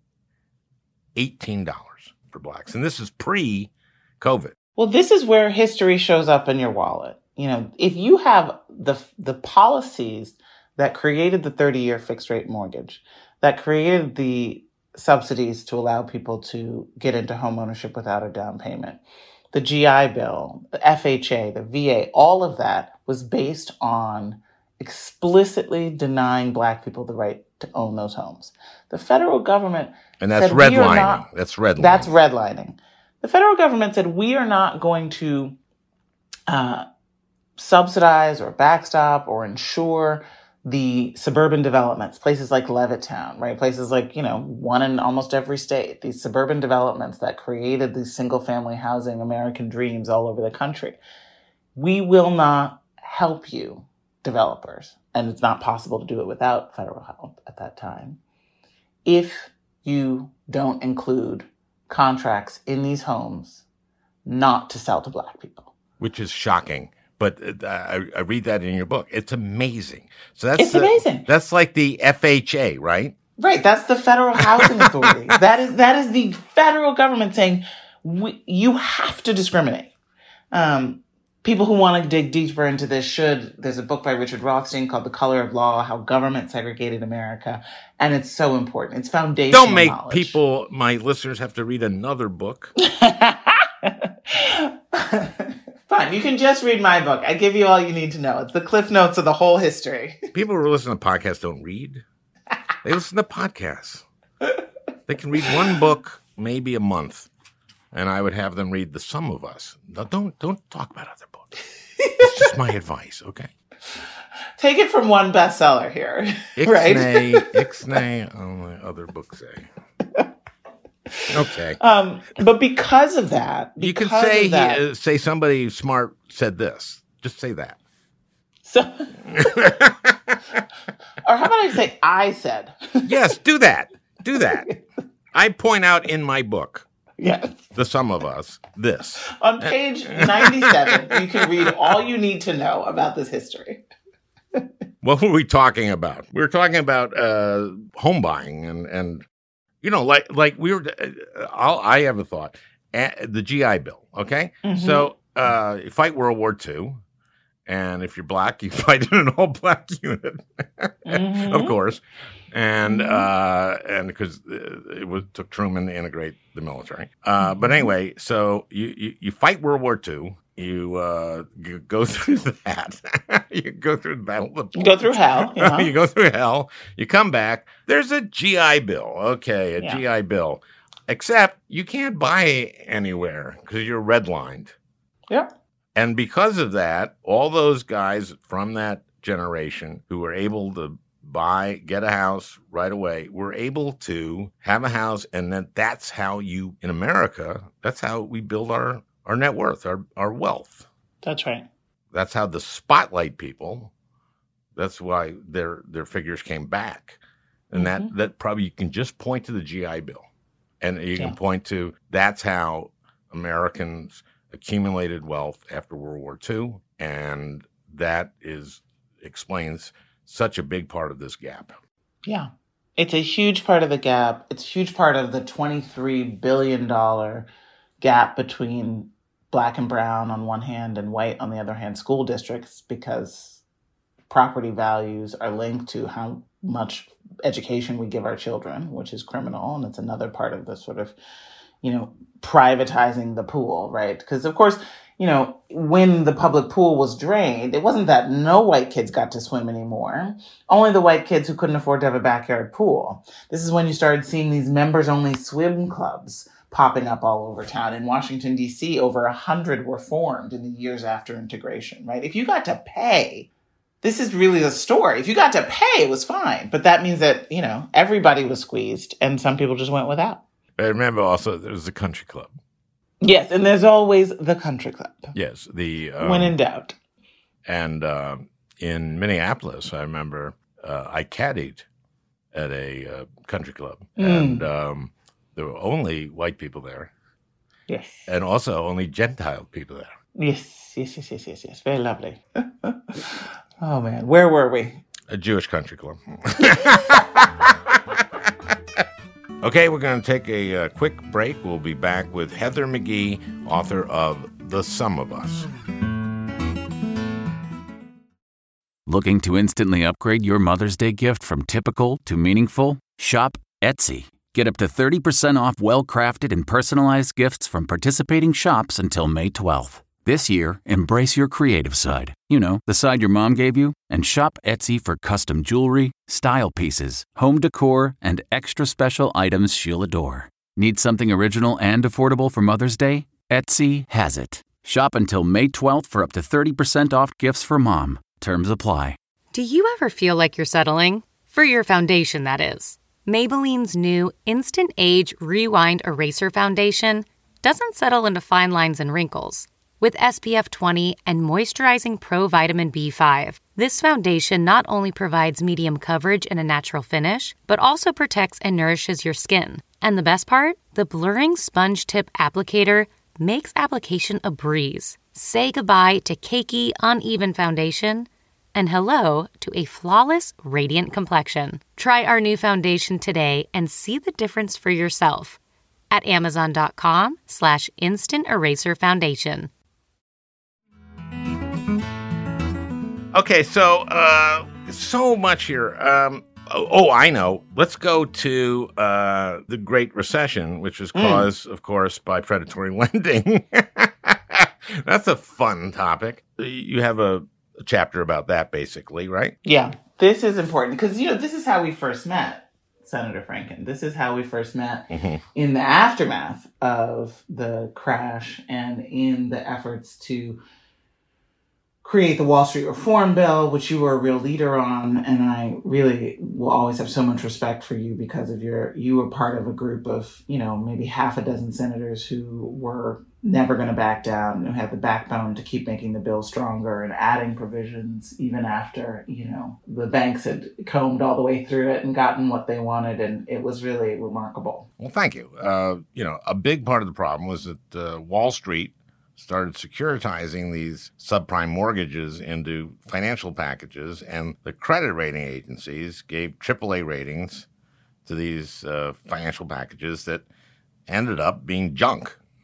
eighteen dollars for blacks. And this is pre-COVID. Well, this is where history shows up in your wallet. You know, if you have the the policies that created the thirty-year fixed rate mortgage, that created the subsidies to allow people to get into home ownership without a down payment, the G I Bill, the F H A, the V A, all of that was based on explicitly denying black people the right to own those homes. The federal government And that's said, redlining. Not, that's redlining. That's redlining. The federal government said, we are not going to uh, subsidize or backstop or insure the suburban developments, places like Levittown, right? Places like, you know, one in almost every state, these suburban developments that created these single family housing American dreams all over the country. We will not help you, developers, and it's not possible to do it without federal help at that time, if you don't include contracts in these homes not to sell to black people. Which is shocking. But uh, I, I read that in your book. It's amazing. So that's It's the, amazing. That's like the F H A, right? Right. That's the Federal Housing Authority. That is that is the federal government saying we, you have to discriminate. Um, people who want to dig deeper into this should. There's a book by Richard Rothstein called The Color of Law, How Government Segregated America. And it's so important. It's foundational Don't make knowledge. people, my listeners, have to read another book. Fine. You can just read my book. I give you all you need to know. It's the cliff notes of the whole history. People who listen to podcasts don't read. They listen to podcasts. They can read one book, maybe a month, and I would have them read The Sum of Us. No, don't don't talk about other books. It's just my advice, okay? Take it from one bestseller here, Ixnay, right? Ixnay, oh, my other books say. Okay. Um, but because of that, because you can say of that, he, uh, say somebody smart said this. Just say that. So, or how about I say I said? Yes, do that. Do that. I point out in my book, yes, The Sum of Us, this. On page ninety-seven, you can read all you need to know about this history. What were we talking about? We were talking about uh, home buying and and. You know, like like we were, I'll, I have a thought. The G I Bill, okay? Mm-hmm. So uh, fight World War Two, And if you're black, you fight in an all-black unit, mm-hmm. of course. And mm-hmm. uh, and because it was, took Truman to integrate the military. Uh, mm-hmm. But anyway, so you, you, you fight World War Two. You, uh, you go through that. You go through the Battle of the Bulge. You go through hell. Uh-huh. You go through hell. You come back. There's a G I Bill. Okay, a yeah. G I Bill. Except you can't buy anywhere because you're redlined. Yeah. And because of that, all those guys from that generation who were able to buy, get a house right away, were able to have a house. And then that's how you, in America, that's how we build our Our net worth, our, our wealth. That's right. That's how the spotlight people, that's why their their figures came back. And mm-hmm. that, that probably you can just point to the G I Bill. And you can yeah. point to that's how Americans accumulated wealth after World War Two. And that is explains such a big part of this gap. Yeah. It's a huge part of the gap. It's a huge part of the twenty-three billion dollars gap between black and brown on one hand and white on the other hand school districts, because property values are linked to how much education we give our children, which is criminal. And it's another part of the sort of, you know, privatizing the pool, right? Because, of course, you know, when the public pool was drained, it wasn't that no white kids got to swim anymore. Only the white kids who couldn't afford to have a backyard pool. This is when you started seeing these members-only swim clubs popping up all over town. In Washington, D C, over a hundred were formed in the years after integration, right? If you got to pay, this is really the story. If you got to pay, it was fine. But that means that, you know, everybody was squeezed and some people just went without. I remember also there was the country club. Yes, and there's always the country club. Yes. the um, When in doubt. And uh, in Minneapolis, I remember uh, I caddied at a uh, country club. Mm. And um there were only white people there. Yes. And also only Gentile people there. Yes, yes, yes, yes, yes, yes. Very lovely. Oh, man. Where were we? A Jewish country club. Okay, we're going to take a uh, quick break. We'll be back with Heather McGhee, author of The Sum of Us. Looking to instantly upgrade your Mother's Day gift from typical to meaningful? Shop Etsy. Get up to thirty percent off well-crafted and personalized gifts from participating shops until May twelfth. This year, embrace your creative side. You know, the side your mom gave you. And shop Etsy for custom jewelry, style pieces, home decor, and extra special items she'll adore. Need something original and affordable for Mother's Day? Etsy has it. Shop until May twelfth for up to thirty percent off gifts for mom. Terms apply. Do you ever feel like you're settling? For your foundation, that is. Maybelline's new Instant Age Rewind Eraser Foundation doesn't settle into fine lines and wrinkles. With S P F twenty and moisturizing Pro Vitamin B five, this foundation not only provides medium coverage and a natural finish, but also protects and nourishes your skin. And the best part? The blurring sponge tip applicator makes application a breeze. Say goodbye to cakey, uneven foundation and hello to a flawless, radiant complexion. Try our new foundation today and see the difference for yourself at amazon.com slash instant eraser foundation. Okay, so uh, so much here. Um, oh, oh, I know. Let's go to uh, the Great Recession, which was caused, mm. of course, by predatory lending. That's a fun topic. You have a A chapter about that, basically, right? Yeah. This is important because, you know, this is how we first met, Senator Franken. This is how we first met mm-hmm. in the aftermath of the crash and in the efforts to create the Wall Street Reform Bill, which you were a real leader on. And I really will always have so much respect for you because of your, you were part of a group of, you know, maybe half a dozen senators who were never going to back down, who had the backbone to keep making the bill stronger and adding provisions even after, you know, the banks had combed all the way through it and gotten what they wanted. And it was really remarkable. Well, thank you. Uh, you know, a big part of the problem was that uh, Wall Street started securitizing these subprime mortgages into financial packages, and the credit rating agencies gave triple A ratings to these uh, financial packages that ended up being junk.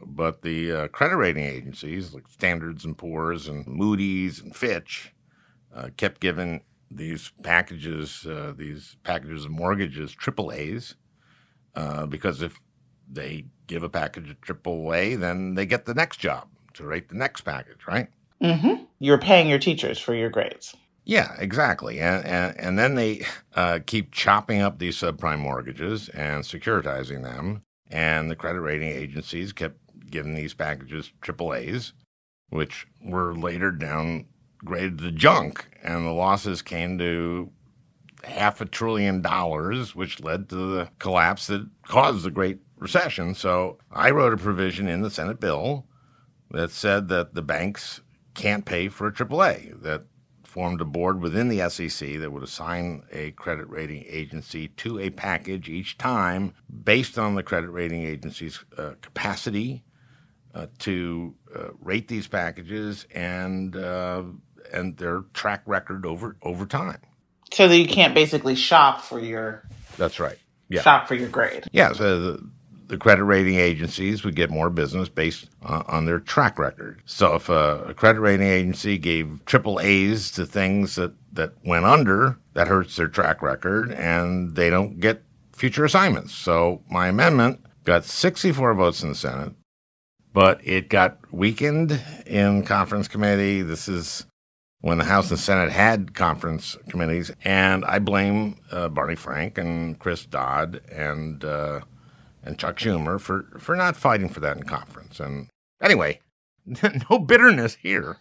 but the uh, credit rating agencies like Standards and Poor's and Moody's and Fitch uh, kept giving these packages, uh, these packages of mortgages, triple A's, uh, because if they give a package of triple A, then they get the next job to rate the next package, right? Mm-hmm. You're paying your teachers for your grades. Yeah, exactly. And, and, and then they uh, keep chopping up these subprime mortgages and securitizing them. And the credit rating agencies kept giving these packages triple A's, which were later downgraded to junk. And the losses came to half a trillion dollars, which led to the collapse that caused the Great Recession. So I wrote a provision in the Senate bill that said that the banks can't pay for a triple A, that formed a board within the S E C that would assign a credit rating agency to a package each time based on the credit rating agency's uh, capacity uh, to uh, rate these packages and uh, and their track record over over time. So that you can't basically shop for your That's right. Yeah. shop for your grade. Yeah. So the, the credit rating agencies would get more business based on, on their track record. So if a, a credit rating agency gave triple A's to things that, that went under, that hurts their track record, and they don't get future assignments. So my amendment got sixty-four votes in the Senate, but it got weakened in conference committee. This is when the House and Senate had conference committees, and I blame uh, Barney Frank and Chris Dodd and uh, and Chuck Schumer for, for not fighting for that in conference. And anyway, no bitterness here.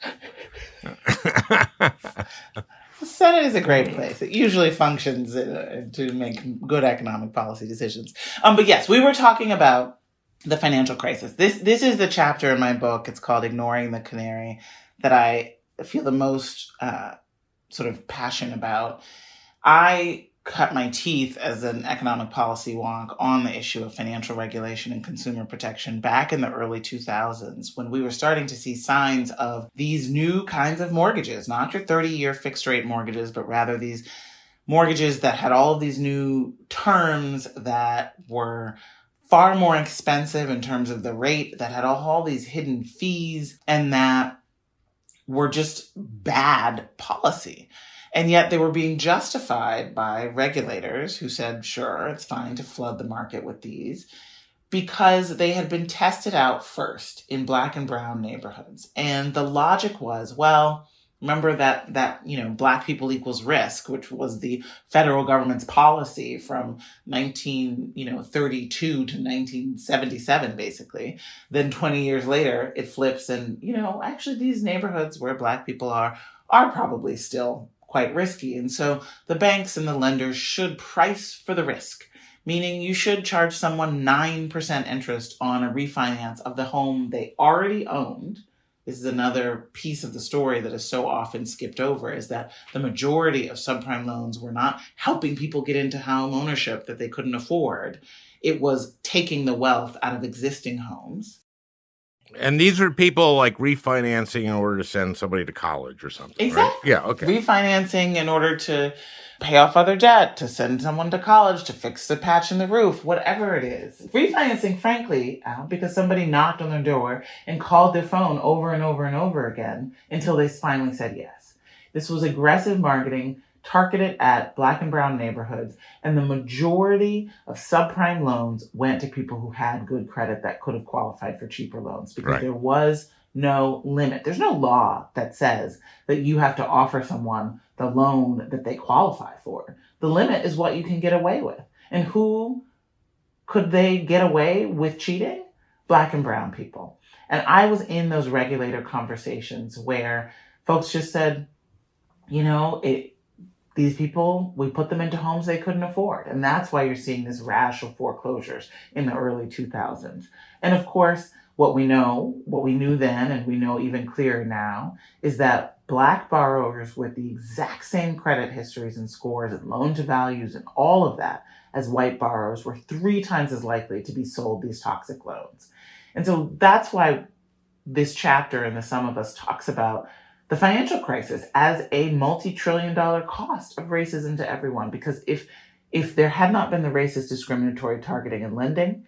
The Senate is a great place. It usually functions uh, to make good economic policy decisions. Um, but yes, we were talking about the financial crisis. This this is the chapter in my book. It's called Ignoring the Canary that I feel the most uh, sort of passion about. I cut my teeth as an economic policy wonk on the issue of financial regulation and consumer protection back in the early two thousands when we were starting to see signs of these new kinds of mortgages, not your thirty-year fixed rate mortgages, but rather these mortgages that had all of these new terms that were far more expensive in terms of the rate, that had all, all these hidden fees, and that were just bad policy. And yet they were being justified by regulators who said, sure, it's fine to flood the market with these because they had been tested out first in black and brown neighborhoods. And the logic was, well, remember that, that, you know, black people equals risk, which was the federal government's policy from nineteen, you know, thirty-two to nineteen seventy-seven, basically. Then twenty years later, it flips and, you know, actually these neighborhoods where black people are, are probably still quite risky. And so the banks and the lenders should price for the risk, meaning you should charge someone nine percent interest on a refinance of the home they already owned. This is another piece of the story that is so often skipped over, is that the majority of subprime loans were not helping people get into home ownership that they couldn't afford. It was taking the wealth out of existing homes. And these are people like refinancing in order to send somebody to college or something, Exactly. right? Yeah, okay. Refinancing in order to pay off other debt, to send someone to college, to fix the patch in the roof, whatever it is. Refinancing, frankly, Al, because somebody knocked on their door and called their phone over and over and over again until they finally said yes. This was aggressive marketing targeted at black and brown neighborhoods, and the majority of subprime loans went to people who had good credit that could have qualified for cheaper loans because Right. there was no limit. There's no law that says that you have to offer someone the loan that they qualify for. The limit is what you can get away with. And who could they get away with cheating? Black and brown people. And I was in those regulator conversations where folks just said, you know, it, these people, we put them into homes they couldn't afford. And that's why you're seeing this rash of foreclosures in the early two thousands. And of course, what we know, what we knew then, and we know even clearer now, is that black borrowers with the exact same credit histories and scores and loan to values and all of that as white borrowers were three times as likely to be sold these toxic loans. And so that's why this chapter in The Sum of Us talks about the financial crisis as a multi-trillion dollar cost of racism to everyone. Because if if there had not been the racist discriminatory targeting and lending,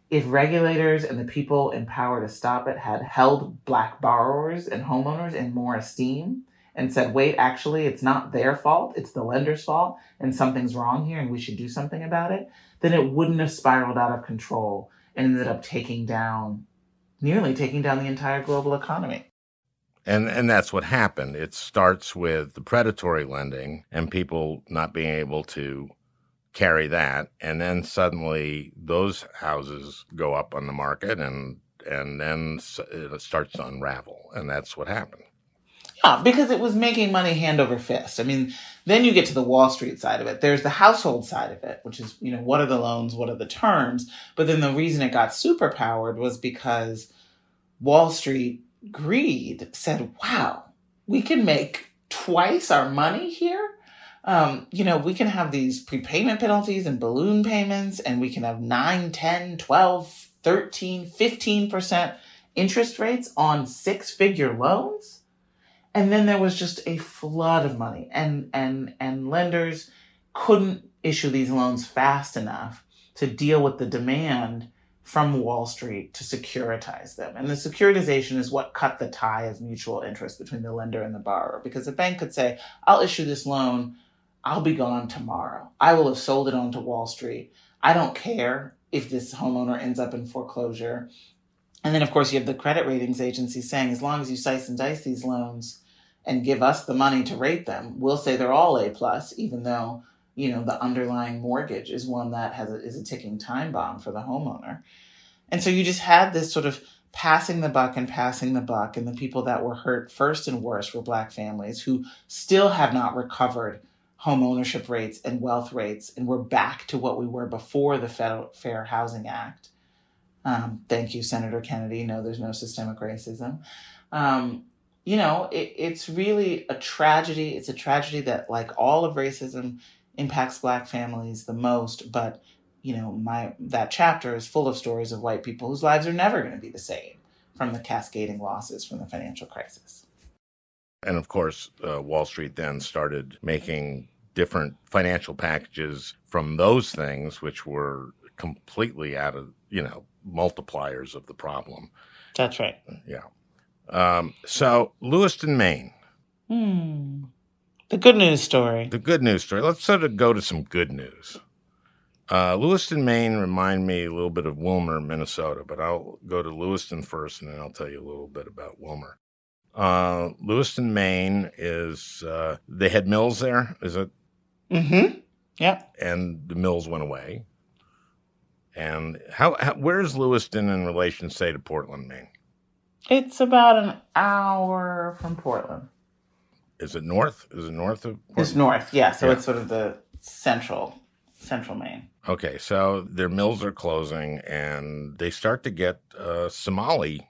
if regulators and the people in power to stop it had held Black borrowers and homeowners in more esteem and said, wait, actually, it's not their fault, it's the lender's fault, and something's wrong here and we should do something about it, then it wouldn't have spiraled out of control and ended up taking down, nearly taking down the entire global economy. And and that's what happened. It starts with the predatory lending and people not being able to carry that, and then suddenly those houses go up on the market, and and then it starts to unravel, and that's what happened. Yeah, because it was making money hand over fist. I mean, then you get to the Wall Street side of it. There's the household side of it, which is, you know, what are the loans, what are the terms? But then the reason it got superpowered was because Wall Street greed said, wow, we can make twice our money here. Um, you know, we can have these prepayment penalties and balloon payments, and we can have nine, ten, twelve, thirteen, fifteen percent interest rates on six-figure loans. And then there was just a flood of money, and, and, and lenders couldn't issue these loans fast enough to deal with the demand from Wall Street to securitize them. And the securitization is what cut the tie of mutual interest between the lender and the borrower, because the bank could say, I'll issue this loan, I'll be gone tomorrow. I will have sold it on to Wall Street. I don't care if this homeowner ends up in foreclosure. And then, of course, you have the credit ratings agencies saying, as long as you slice and dice these loans and give us the money to rate them, we'll say they're all A plus, even though, you know, the underlying mortgage is one that has a, is a ticking time bomb for the homeowner. And so you just had this sort of passing the buck and passing the buck. And the people that were hurt first and worst were Black families who still have not recovered home ownership rates and wealth rates. And we're back to what we were before the Federal Fair Housing Act. Um, thank you, Senator Kennedy. No, there's no systemic racism. Um, you know, it, it's really a tragedy. It's a tragedy that, like all of racism, impacts Black families the most. But, you know, my that chapter is full of stories of white people whose lives are never going to be the same from the cascading losses from the financial crisis. And of course, uh, Wall Street then started making different financial packages from those things, which were completely out of, you know, multipliers of the problem. That's right. Yeah. Um, so Lewiston, Maine. Hmm. The good news story. The good news story. Let's sort of go to some good news. Uh, Lewiston, Maine remind me a little bit of Wilmer, Minnesota, but I'll go to Lewiston first, and then I'll tell you a little bit about Wilmer. Uh, Lewiston, Maine is, uh, they had mills there, is it? Mm-hmm. Yeah. And the mills went away. And how, how where's Lewiston in relation, say, to Portland, Maine? It's about an hour from Portland. Is it north? Is it north of Portland? It's north, yeah. So yeah. It's sort of the central, central Maine. Okay, so their mills are closing, and they start to get uh, Somali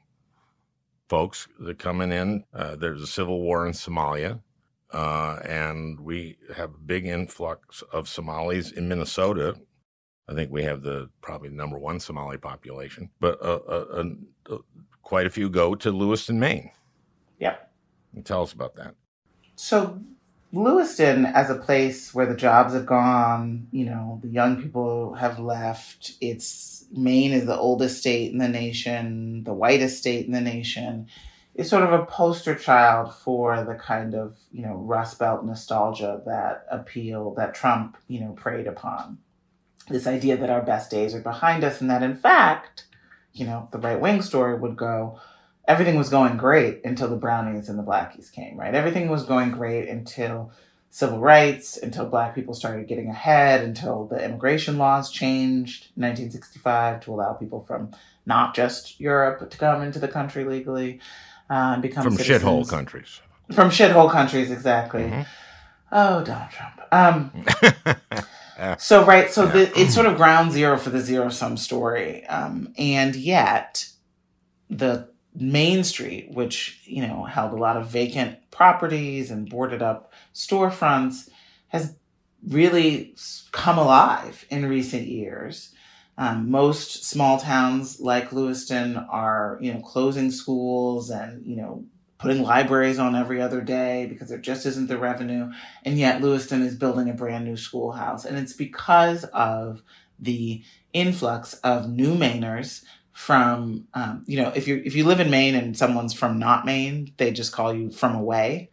folks that are coming in. Uh, there's a civil war in Somalia, uh, and we have a big influx of Somalis in Minnesota. I think we have the probably number one Somali population, but uh, uh, uh, quite a few go to Lewiston, Maine. Yep. And tell us about that. So Lewiston, as a place where the jobs have gone, you know, the young people have left. It's Maine is the oldest state in the nation, the whitest state in the nation. It's sort of a poster child for the kind of, you know, Rust Belt nostalgia that appeal that Trump, you know, preyed upon. This idea that our best days are behind us, and that in fact, you know, the right wing story would go, everything was going great until the brownies and the blackies came, right? Everything was going great until civil rights, until Black people started getting ahead, until the immigration laws changed in nineteen sixty-five to allow people from not just Europe to come into the country legally uh, and become from citizens. shithole countries. From shithole countries, exactly. Mm-hmm. Oh, Donald Trump. Um, so, right, so the, it's sort of ground zero for the zero-sum story. Um, and yet, the Main Street, which, you know, held a lot of vacant properties and boarded up storefronts, has really come alive in recent years. Um, most small towns like Lewiston are, you know, closing schools and, you know, putting libraries on every other day because there just isn't the revenue. And yet Lewiston is building a brand new schoolhouse. And it's because of the influx of new Mainers from, um, you know, if you if you live in Maine and someone's from not Maine, they just call you from away.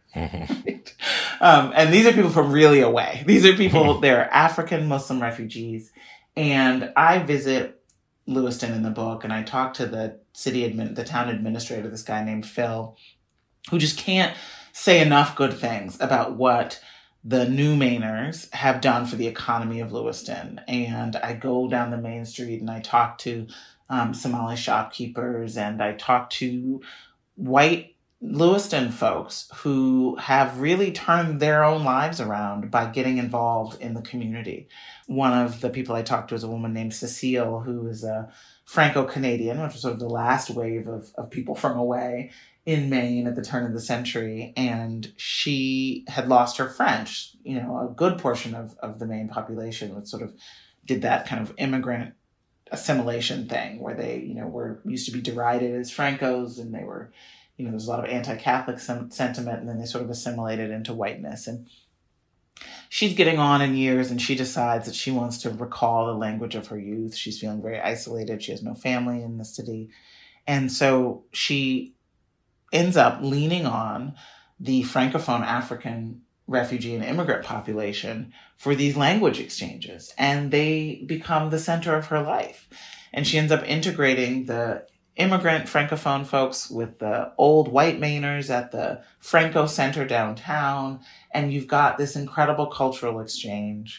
um, and these are people from really away. These are people, they're African Muslim refugees. And I visit Lewiston in the book, and I talk to the city admin, the town administrator, this guy named Phil, who just can't say enough good things about what the new Mainers have done for the economy of Lewiston. And I go down the main street and I talk to um, Somali shopkeepers, and I talk to white Lewiston folks who have really turned their own lives around by getting involved in the community. One of the people I talked to is a woman named Cecile, who is a Franco-Canadian, which was sort of the last wave of, of people from away in Maine at the turn of the century. And she had lost her French. You know, a good portion of, of the Maine population was sort of did that kind of immigrant assimilation thing where they, you know, were used to be derided as Francos, and they were, you know, there's a lot of anti-Catholic sem- sentiment, and then they sort of assimilated into whiteness. And she's getting on in years, and she decides that she wants to recall the language of her youth. She's feeling very isolated. She has no family in the city. And so she ends up leaning on the Francophone African refugee and immigrant population for these language exchanges. And they become the center of her life. And she ends up integrating the immigrant Francophone folks with the old white Mainers at the Franco Center downtown. And you've got this incredible cultural exchange.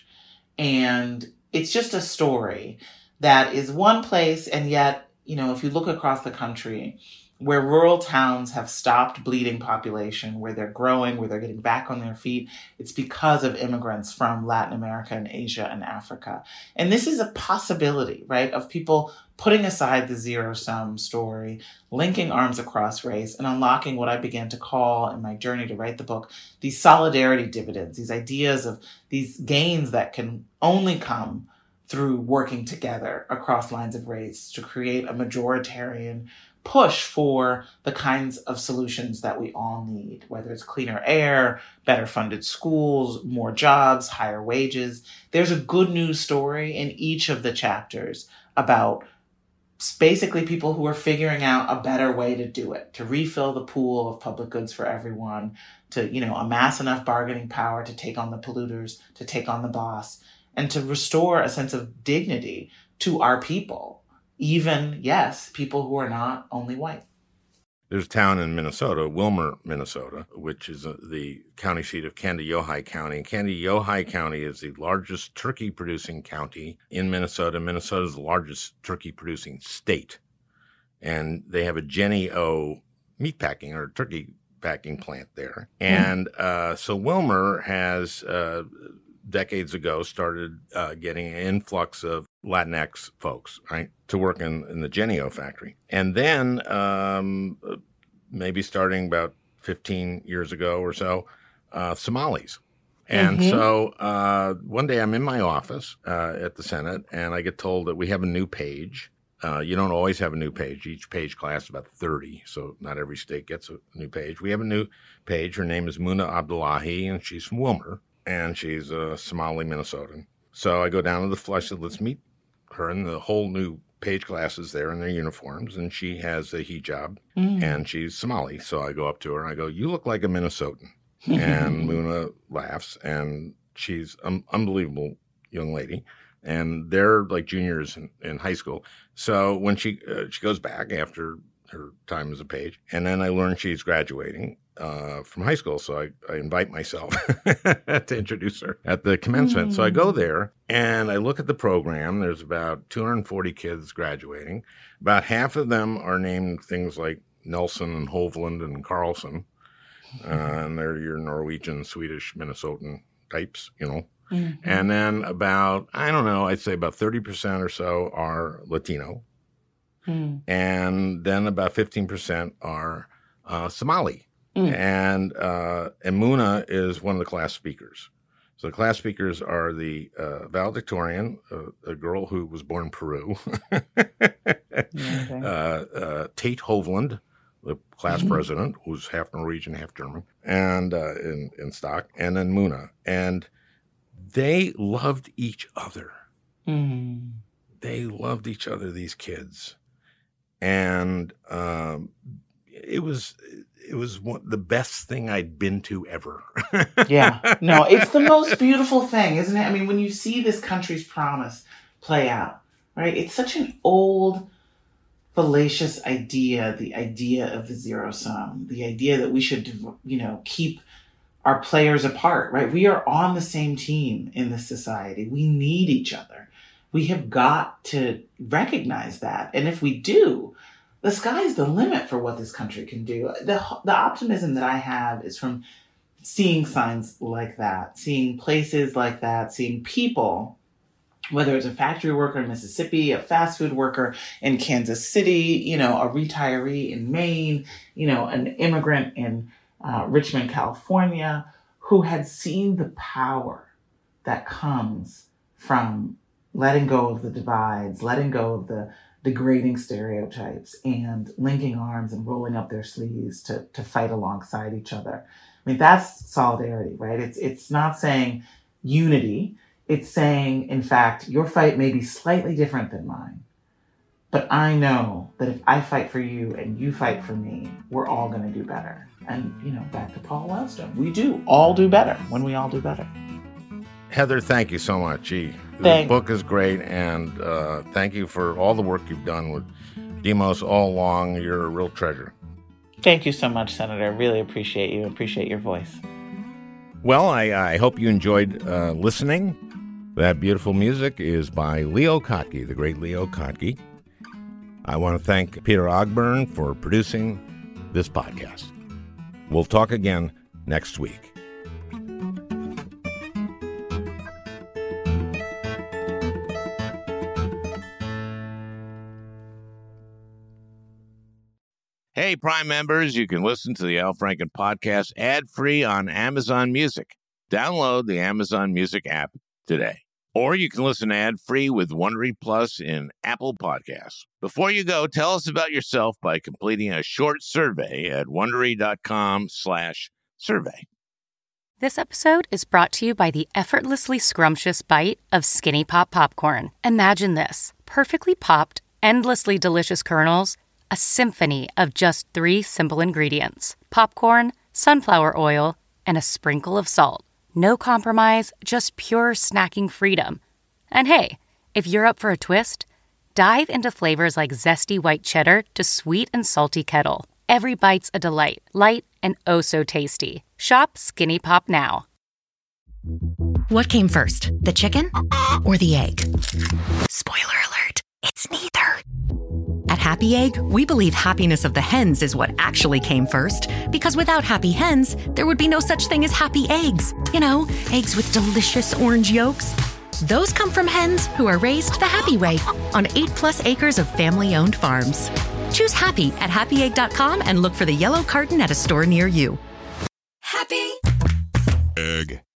And it's just a story that is one place. And yet, you know, if you look across the country, where rural towns have stopped bleeding population, where they're growing, where they're getting back on their feet, it's because of immigrants from Latin America and Asia and Africa. And this is a possibility, right, of people putting aside the zero-sum story, linking arms across race, and unlocking what I began to call in my journey to write the book, these solidarity dividends, these ideas of these gains that can only come through working together across lines of race to create a majoritarian push for the kinds of solutions that we all need, whether it's cleaner air, better funded schools, more jobs, higher wages. There's a good news story in each of the chapters about basically people who are figuring out a better way to do it, to refill the pool of public goods for everyone, to, you know, amass enough bargaining power to take on the polluters, to take on the boss, and to restore a sense of dignity to our people. Even, yes, people who are not only white. There's a town in Minnesota, Willmar, Minnesota, which is uh, the county seat of Kandiyohi County. And Kandiyohi County is the largest turkey-producing county in Minnesota. Minnesota is the largest turkey-producing state. And they have a Jennie O meatpacking or turkey packing plant there. And uh, so Willmar has, uh, decades ago, started uh, getting an influx of Latinx folks, right, to work in, in the Jennie O factory. And then um, maybe starting about fifteen years ago or so, uh, Somalis. And mm-hmm. so uh, one day I'm in my office uh, at the Senate, and I get told that we have a new page. Uh, you don't always have a new page. Each page class is about thirty, so not every state gets a new page. We have a new page. Her name is Muna Abdullahi, and she's from Willmar, and she's a Somali Minnesotan. So I go down to the floor. I said, let's meet her, and the whole new page class is there in their uniforms, and she has a hijab, mm. and she's Somali. So I go up to her, and I go, you look like a Minnesotan. And Muna laughs, and she's an unbelievable young lady. And they're like juniors in, in high school. So when she uh, she goes back after her time as a page, and then I learn she's graduating uh, from high school. So I, I invite myself to introduce her at the commencement. Mm. So I go there, and I look at the program. There's about two hundred forty kids graduating. About half of them are named things like Nelson and Hovland and Carlson. Uh, and they're your Norwegian, Swedish, Minnesotan types, you know. Mm-hmm. And then about, I don't know, I'd say about thirty percent or so are Latino. Mm. And then about fifteen percent are uh, Somali. Mm. And uh, Muna is one of the class speakers. So the class speakers are the uh, valedictorian, uh, a girl who was born in Peru, okay. uh, uh, Tate Hovland, the class mm-hmm. president, who's half Norwegian, half German, and uh, in, in stock, and then Muna. And they loved each other. Mm. they loved each other, these kids. And um, it was it was one, the best thing I'd been to ever. Yeah. No, it's the most beautiful thing, isn't it? I mean, when you see this country's promise play out, right? It's such an old, fallacious idea, the idea of the zero sum, the idea that we should, you know, keep our players apart, right? We are on the same team in this society. We need each other. We have got to recognize that. And if we do, the sky's the limit for what this country can do. The, the optimism that I have is from seeing signs like that, seeing places like that, seeing people, whether it's a factory worker in Mississippi, a fast food worker in Kansas City, you know, a retiree in Maine, you know, an immigrant in uh, Richmond, California, who had seen the power that comes from letting go of the divides, letting go of the degrading stereotypes, and linking arms and rolling up their sleeves to, to fight alongside each other. I mean, that's solidarity, right? It's it's not saying unity. It's saying, in fact, your fight may be slightly different than mine, but I know that if I fight for you and you fight for me, we're all going to do better. And, you know, back to Paul Wellstone, we do all do better when we all do better. Heather, thank you so much. Gee, Thank- the book is great, and uh, thank you for all the work you've done with Demos all along. You're a real treasure. Thank you so much, Senator. I really appreciate you. Appreciate your voice. Well, I, I hope you enjoyed uh, listening. That beautiful music is by Leo Kottke, the great Leo Kottke. I want to thank Peter Ogburn for producing this podcast. We'll talk again next week. Hey, Prime members, you can listen to the Al Franken podcast ad-free on Amazon Music. Download the Amazon Music app today. Or you can listen ad-free with Wondery Plus in Apple Podcasts. Before you go, tell us about yourself by completing a short survey at Wondery.com slash survey. This episode is brought to you by the effortlessly scrumptious bite of Skinny Pop Popcorn. Imagine this. Perfectly popped, endlessly delicious kernels, a symphony of just three simple ingredients: popcorn, sunflower oil, and a sprinkle of salt. No compromise, just pure snacking freedom. And hey, if you're up for a twist, dive into flavors like zesty white cheddar to sweet and salty kettle. Every bite's a delight, light and oh so tasty. Shop Skinny Pop now. What came first, the chicken or the egg? Spoiler alert, it's neither. At Happy Egg, we believe happiness of the hens is what actually came first, because without happy hens, there would be no such thing as happy eggs. You know, eggs with delicious orange yolks. Those come from hens who are raised the happy way on eight plus acres of family-owned farms. Choose happy at happy egg dot com and look for the yellow carton at a store near you. Happy Egg.